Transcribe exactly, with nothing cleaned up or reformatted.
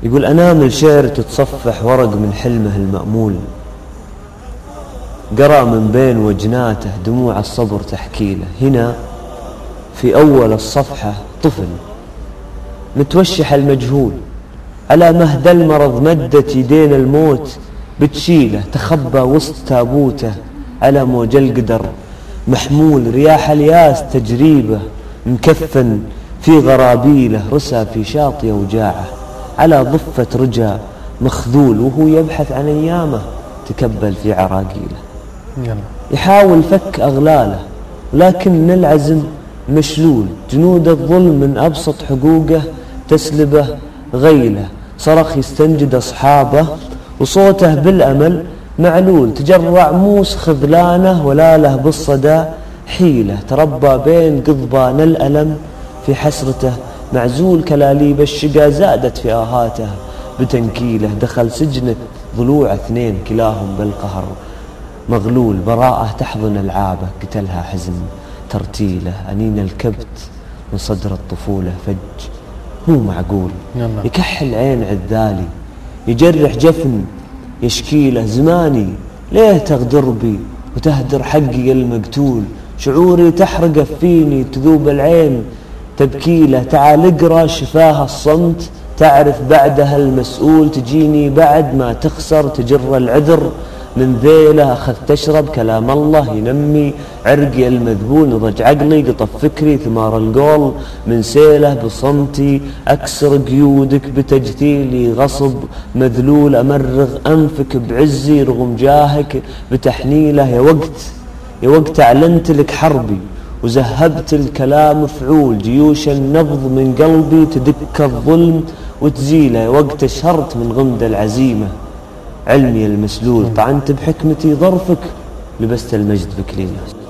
يقول أنامل شعر تتصفح ورق من حلمه المأمول، قرأ من بين وجناته دموع الصبر تحكي له. هنا في أول الصفحة طفل متوشح المجهول، على مهد المرض مدت يدين الموت بتشيله، تخبى وسط تابوته على موج القدر محمول، رياح الياس تجريبه مكفن في غرابيله، رسى في شاطئ وجاعه على ضفة رجا مخذول، وهو يبحث عن أيامه تكبل في عراقيله. يحاول فك أغلاله لكن العزم مشلول، جنود الظلم من أبسط حقوقه تسلبه غيله، صرخ يستنجد أصحابه وصوته بالأمل معلول، تجرع موس خذلانه ولا له بالصدى حيلة، تربى بين قضبان الألم في حسرته معزول، كلاليب الشقا زادت في آهاته بتنكيله، دخل سجن ضلوع اثنين كلاهم بالقهر مغلول، براءة تحضن العابه قتلها حزن ترتيله، أنين الكبت من صدر الطفولة فج مو معقول، يكحل عين عذالي يجرح جفن يشكيله، زماني ليه تغدر بي وتهدر حقي المقتول، شعوري تحرق فيني تذوب العين تبكيله، تعال اقرا شفاه الصمت تعرف بعدها المسؤول، تجيني بعد ما تخسر تجر العذر من ذيله، أخذ تشرب كلام الله ينمي عرقي المذبول، نضج عقلي قطف فكري ثمار القول من سيله، بصمتي أكسر قيودك بتجثيلي غصب مذلول، أمرغ أنفك بعزي رغم جاهك بتحنيله، يا وقت يا وقت أعلنت لك حربي وزهبت الكلام فعول، جيوش النبض من قلبي تدك الظلم وتزيله، يا وقت أشهرت من غمد العزيمة علمي المسلول، طعنت بحكمتي ظرفك لبست المجد بكليله.